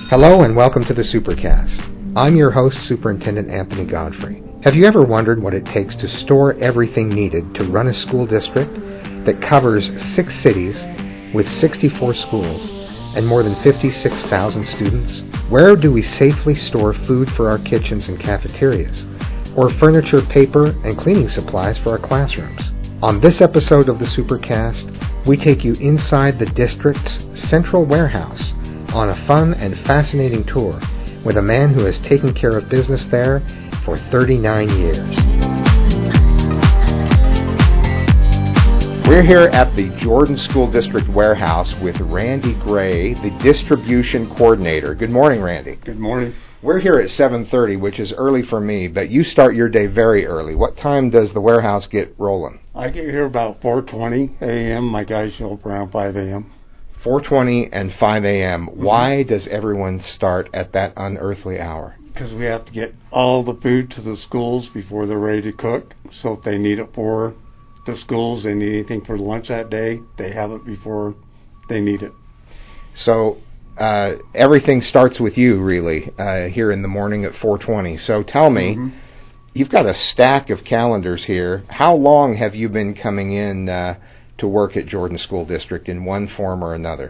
Hello and welcome to the Supercast. I'm your host, Superintendent Anthony Godfrey. Have you ever wondered what it takes to store everything needed to run a school district that covers 6 cities with 64 schools and more than 56,000 students? Where do we safely store food for our kitchens and cafeterias, or furniture, paper, and cleaning supplies for our classrooms? On this episode of the Supercast, we take you inside the district's central warehouse on a fun and fascinating tour with a man who has taken care of business there for 39 years. We're here at the Jordan School District warehouse with Randy Gray, the distribution coordinator. Good morning, Randy. Good morning. We're here at 7:30, which is early for me, but you start your day very early. What time does the warehouse get rolling? I get here about 4:20 a.m. My guys show up around 5 a.m. 4:20 and 5 a.m. Why does everyone start at that unearthly hour? Because we have to get all the food to the schools before they're ready to cook. So if they need it for the schools, they need anything for lunch that day, they have it before they need it. So everything starts with you, really, here in the morning at 4:20. So tell me, you've got a stack of calendars here. How long have you been coming in to work at Jordan School District in one form or another?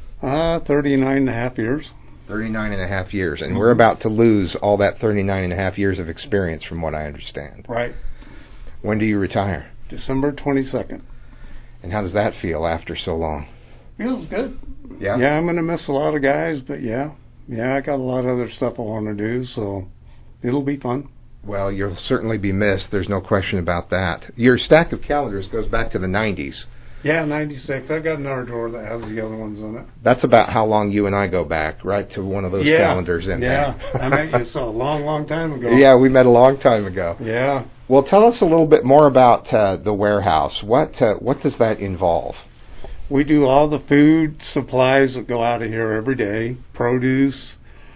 39 and a half years. 39 and a half years. And we're about to lose all that 39 and a half years of experience from what I understand. Right. When do you retire? December 22nd. And how does that feel after so long? Feels good. Yeah? Yeah, I'm going to miss a lot of guys, but yeah, I got a lot of other stuff I want to do, so it'll be fun. Well, you'll certainly be missed. There's no question about that. Your stack of calendars goes back to the 90s. Yeah, 96. I've got another drawer that has the other ones in it. That's about how long you and I go back, right, to one of those calendars in there. Yeah, I met you so a long, long time ago. Yeah, we met a long time ago. Yeah. Well, tell us a little bit more about the warehouse. What does that involve? We do all the food supplies that go out of here every day, produce.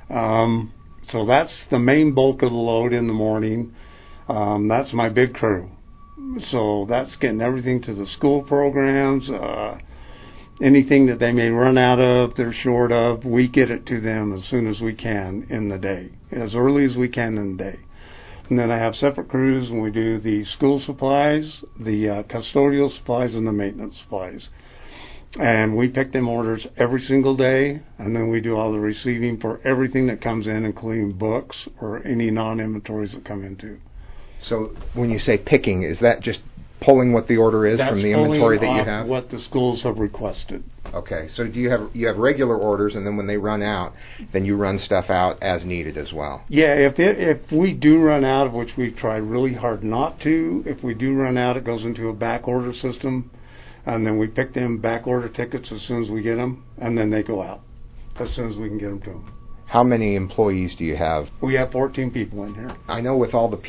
So that's the main bulk of the load in the morning. That's my big crew. So that's getting everything to the school programs, anything that they may run out of, they're short of, we get it to them as soon as we can in the day, as early as we can in the day. And then I have separate crews when we do the school supplies, the custodial supplies, and the maintenance supplies. And we pick them orders every single day, and then we do all the receiving for everything that comes in, including books or any non-inventories that come into. So when you say picking, is that just pulling what the order is from the inventory that you have? That's what the schools have requested. Okay, so do you have regular orders, and then when they run out, then you run stuff out as needed as well? Yeah, if we do run out, of which we've tried really hard not to, if we do run out, it goes into a back order system. And then we pick them back order tickets as soon as we get them, and then they go out as soon as we can get them to them. How many employees do you have? We have 14 people in here. I know with all the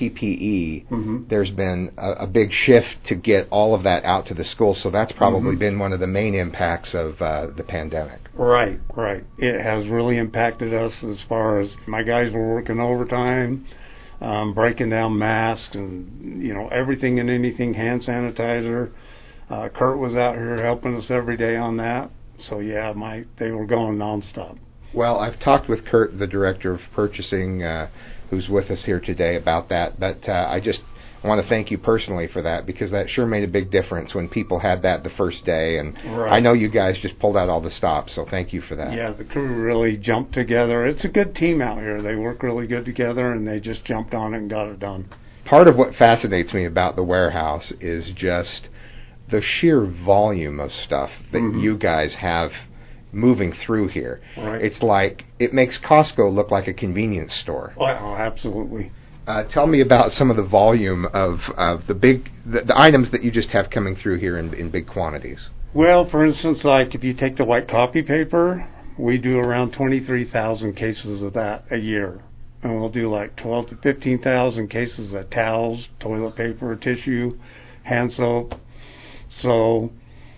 PPE, there's been a big shift to get all of that out to the schools, so that's probably been one of the main impacts of the pandemic. Right. It has really impacted us as far as my guys were working overtime, breaking down masks and, everything and anything, hand sanitizer. Kurt was out here helping us every day on that. So, yeah, they were going nonstop. Well, I've talked with Kurt, the director of purchasing, who's with us here today, about that. But I just want to thank you personally for that, because that sure made a big difference when people had that the first day. And I know you guys just pulled out all the stops, so thank you for that. Yeah, the crew really jumped together. It's a good team out here. They work really good together, and they just jumped on it and got it done. Part of what fascinates me about the warehouse is just the sheer volume of stuff that you guys have moving through here. Right. It's like, it makes Costco look like a convenience store. Oh, absolutely. Tell me about some of the volume of the items that you just have coming through here in big quantities. Well, for instance, like if you take the white copy paper, we do around 23,000 cases of that a year. And we'll do like 12 to 15,000 cases of towels, toilet paper, tissue, hand soap. So,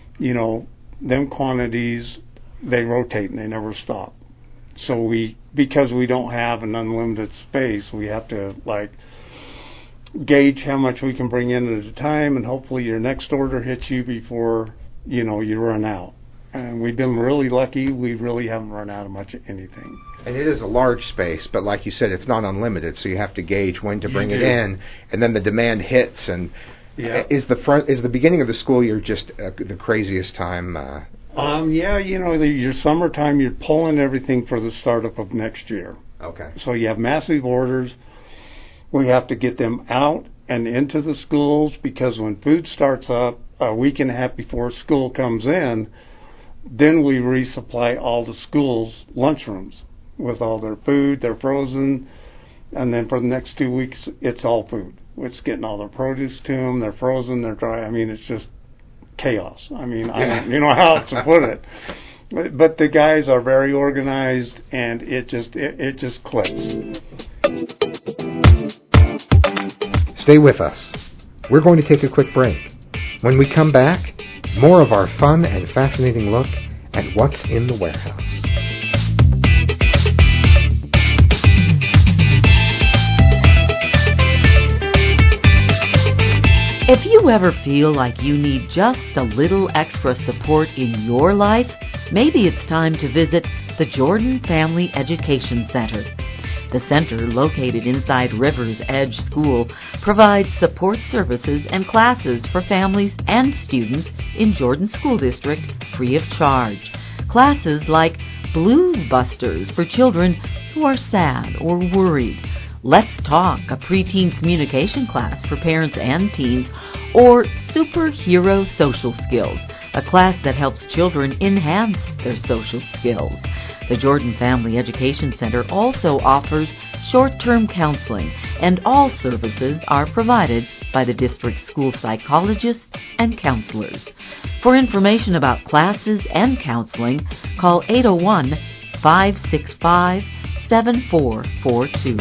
them quantities, they rotate and they never stop. So because we don't have an unlimited space, we have to gauge how much we can bring in at a time, and hopefully your next order hits you before, you run out. And we've been really lucky. We really haven't run out of much of anything. And it is a large space, but like you said, it's not unlimited, so you have to gauge when to bring You it do. in, and then the demand hits. And Yeah. is the beginning of the school year just the craziest time? Yeah, your summertime, you're pulling everything for the startup of next year. Okay. So you have massive orders. We have to get them out and into the schools, because when food starts up a week and a half before school comes in, then we resupply all the schools' lunchrooms with all their food. They're frozen, and then for the next 2 weeks, it's all food. It's getting all their produce to them. They're frozen. They're dry. I mean, it's just chaos. I mean, I don't know how else to put it. But the guys are very organized, and it just clicks. Stay with us. We're going to take a quick break. When we come back, more of our fun and fascinating look at what's in the warehouse. If you ever feel like you need just a little extra support in your life, maybe it's time to visit the Jordan Family Education Center. The center, located inside Rivers Edge School, provides support services and classes for families and students in Jordan School District free of charge. Classes like Blues Busters for children who are sad or worried, Let's Talk, a preteen communication class for parents and teens, or Superhero Social Skills, a class that helps children enhance their social skills. The Jordan Family Education Center also offers short-term counseling, and all services are provided by the district school psychologists and counselors. For information about classes and counseling, call 801-565-7442.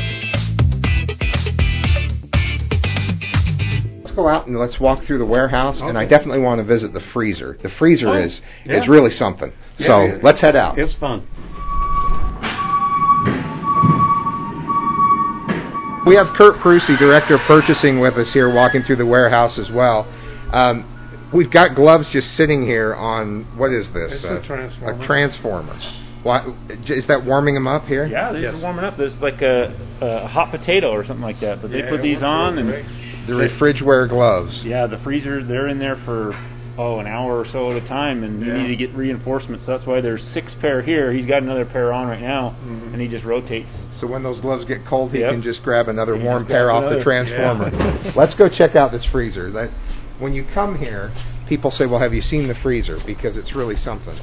Let's go out and let's walk through the warehouse, and I definitely want to visit the freezer. The freezer is really something. Yeah, So let's head out. It's fun. We have Kurt Prusy, Director of Purchasing, with us here walking through the warehouse as well. We've got gloves just sitting here on, what is this? It's a transformer. A transformer. Why, is that warming them up here? Yeah, these are warming up. There's like a hot potato or something like that. But they put these on, and The refrigerator gloves. yeah, the freezer, they're in there for an hour or so at a time, and you need to get reinforcements. So that's why there's 6 pair here. He's got another pair on right now, and he just rotates. So when those gloves get cold, he Yep. can just grab another He warm just pair grabs off the another. transformer. Let's go check out this freezer. When you come here, people say, well, have you seen the freezer? Because it's really something.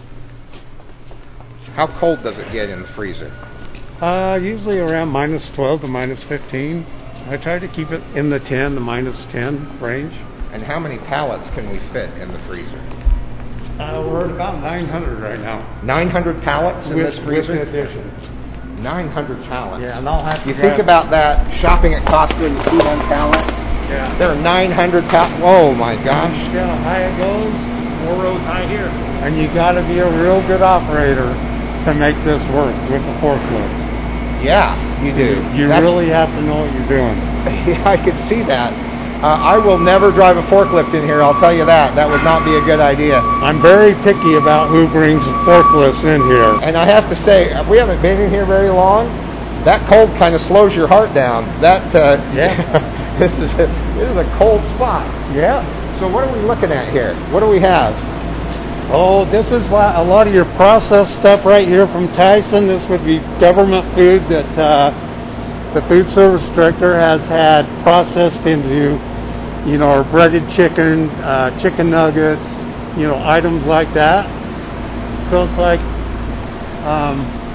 How cold does it get in the freezer? Usually around minus 12 to minus 15. I try to keep it in the 10 to minus 10 range. And how many pallets can we fit in the freezer? We're at about 900 right now. 900 pallets in this With freezer? additions. 900 pallets. Yeah, and I'll have to You grab think about that, shopping at Costco, you see one pallet. Yeah. There are 900 pallets. Whoa, my gosh. See how high it goes? 4 rows high here. And you got to be a real good operator to make this work with the forklift. Yeah, you do. You really have to know what you're doing. Yeah, I could see that. I will never drive a forklift in here, I'll tell you that. That would not be a good idea. I'm very picky about who brings forklifts in here. And I have to say, we haven't been in here very long. That cold kind of slows your heart down. That this is a cold spot. Yeah. So what are we looking at here? What do we have? Oh, this is a lot of your processed stuff right here from Tyson. This would be government food that the food service director has had processed into, our breaded chicken, chicken nuggets, items like that. So it's like a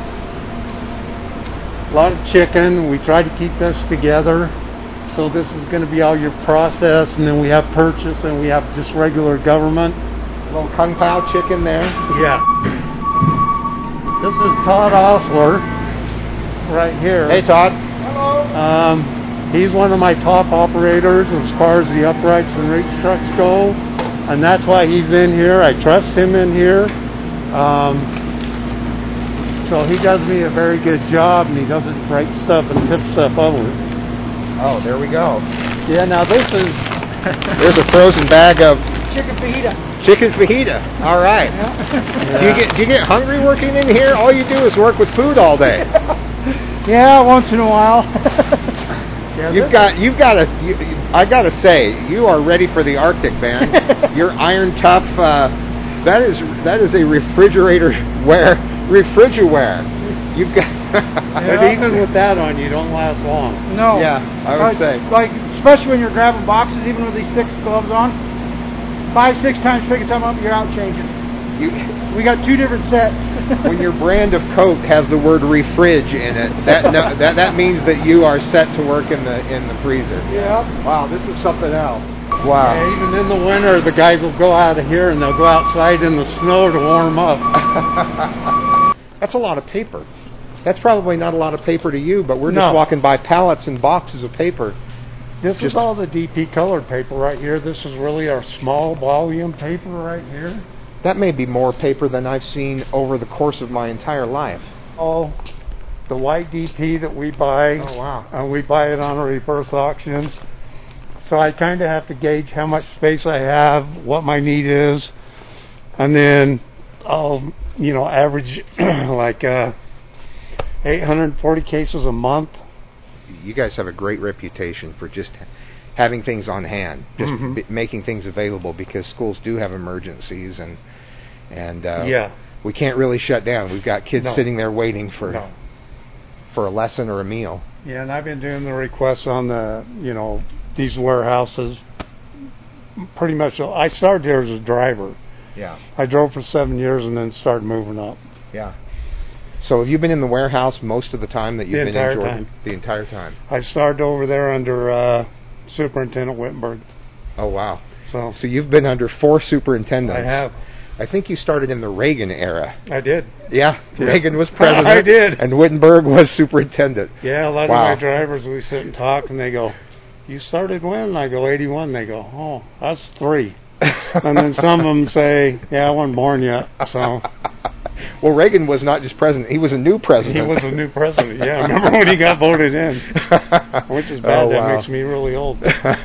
lot of chicken. We try to keep this together. So this is going to be all your process, and then we have purchase, and we have just regular government. A little Kung Pao chicken there. Yeah. This is Todd Osler right here. Hey, Todd. He's one of my top operators as far as the uprights and reach trucks go, and that's why he's in here. I trust him in here. So he does me a very good job, and he doesn't break stuff and tip stuff over. Oh, there we go. Yeah, now this is There's a frozen bag of chicken fajita. Chicken fajita. All right. Yeah. Do you get hungry working in here? All you do is work with food all day. Yeah, once in a while. I gotta say, you are ready for the Arctic, man. You're iron tough. That is a refrigiware. You've got. But even with that on, you don't last long. No. Yeah, I would say. Like, especially when you're grabbing boxes, even with these thick gloves on, 5-6 times picking something up, you're out changing. We got 2 different sets. When your brand of Coke has the word refrig in it, that means that you are set to work in the freezer. Yeah. Wow, this is something else. Wow. Yeah, even in the winter, the guys will go out of here and they'll go outside in the snow to warm up. That's a lot of paper. That's probably not a lot of paper to you, but we're just walking by pallets and boxes of paper. This is all the DP colored paper right here. This is really our small volume paper right here. That may be more paper than I've seen over the course of my entire life. Oh, the white DP that we buy. Oh, wow. And we buy it on a reverse auction. So I kind of have to gauge how much space I have, what my need is, and then I'll, average like 840 cases a month. You guys have a great reputation for just having things on hand, just making things available, because schools do have emergencies, and we can't really shut down. We've got kids sitting there waiting for a lesson or a meal. Yeah, and I've been doing the requests on the these warehouses. Pretty much, I started here as a driver. Yeah. I drove for 7 years and then started moving up. Yeah. So have you been in the warehouse most of the time that you've been in Jordan? Time. The entire time. I started over there under Superintendent Wittenberg. Oh, wow. So you've been under 4 superintendents. I have. I think you started in the Reagan era. I did. Yeah. Reagan was president. I did. And Wittenberg was superintendent. Yeah, a lot of my drivers, we sit and talk, and they go, "You started when?" And I go, 81. They go, "Oh, that's 3." And then some of them say, "Yeah, I wasn't born yet." So. Well, Reagan was not just president; he was a new president. He was a new president. Yeah, I remember when he got voted in, which is bad. That makes me really old.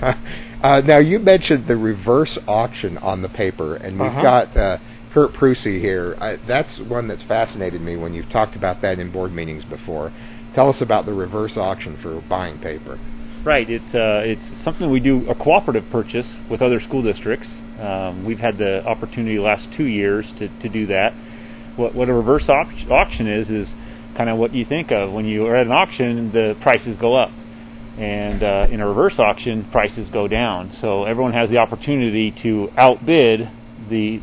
Now, you mentioned the reverse auction on the paper, and we've got Kurt Prusy here. That's one that's fascinated me when you've talked about that in board meetings before. Tell us about the reverse auction for buying paper. Right. It's something we do, a cooperative purchase with other school districts. We've had the opportunity the last 2 years to do that. What a reverse auction is kind of what you think of when you are at an auction. The prices go up, and in a reverse auction, prices go down. So everyone has the opportunity to outbid the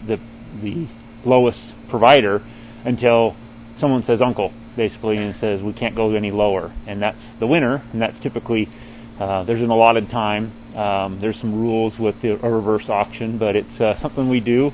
lowest provider until someone says "uncle," basically, and says we can't go any lower, and that's the winner. And that's typically there's an allotted time. There's some rules with a reverse auction, but it's something we do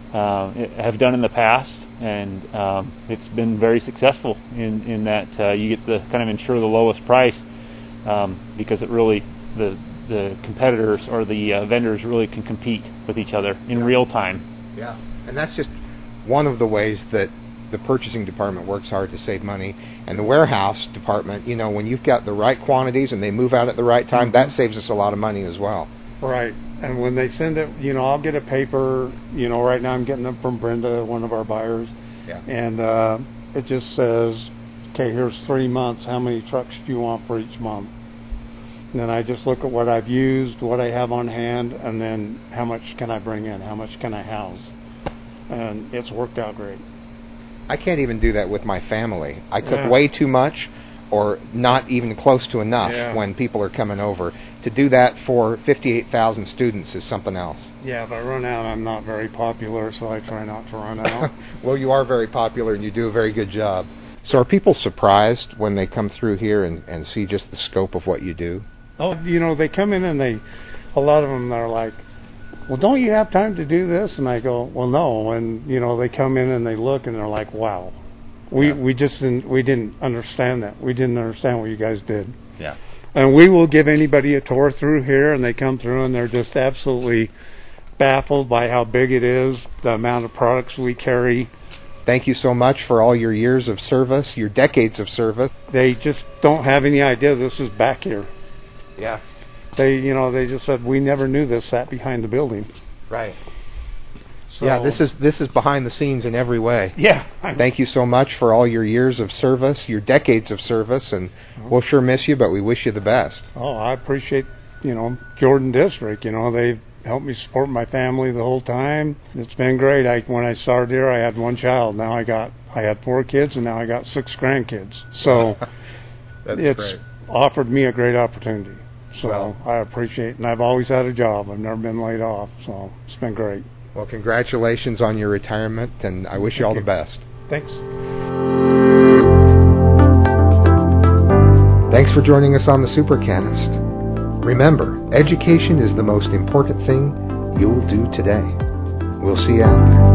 have done in the past. And it's been very successful in that you get to kind of ensure the lowest price because it really the competitors or the vendors really can compete with each other in real time. Yeah, and that's just one of the ways that the purchasing department works hard to save money, and the warehouse department, when you've got the right quantities and they move out at the right time, that saves us a lot of money as well. Right. And when they send it, I'll get a paper, right now I'm getting them from Brenda, one of our buyers. Yeah. And it just says, okay, here's 3 months. How many trucks do you want for each month? And then I just look at what I've used, what I have on hand, and then how much can I bring in? How much can I house? And it's worked out great. I can't even do that with my family. I cook way too much, or not even close to enough when people are coming over. To do that for 58,000 students is something else. Yeah, if I run out, I'm not very popular, so I try not to run out. Well, you are very popular, and you do a very good job. So are people surprised when they come through here and see just the scope of what you do? Oh, they come in and a lot of them are like, well, don't you have time to do this? And I go, well, no. And, they come in and they look and they're like, wow. We didn't understand that. We didn't understand what you guys did. Yeah. And we will give anybody a tour through here, and they come through and they're just absolutely baffled by how big it is, the amount of products we carry. Thank you so much for all your years of service, your decades of service. They just don't have any idea this is back here. Yeah. They just said, we never knew this sat behind the building. Right. So, Yeah, this is behind the scenes in every way. Yeah. Thank you so much for all your years of service, your decades of service, and we'll sure miss you, but we wish you the best. Oh, I appreciate, Jordan District. They've helped me support my family the whole time. It's been great. When I started here, I had one child. Now I had 4 kids, and now I got 6 grandkids. So it's great. Offered me a great opportunity. So Well, I appreciate it. And I've always had a job. I've never been laid off. So it's been great. Well, congratulations on your retirement, and I wish you all the best. Thanks. Thanks for joining us on the Supercast. Remember, education is the most important thing you'll do today. We'll see you out there.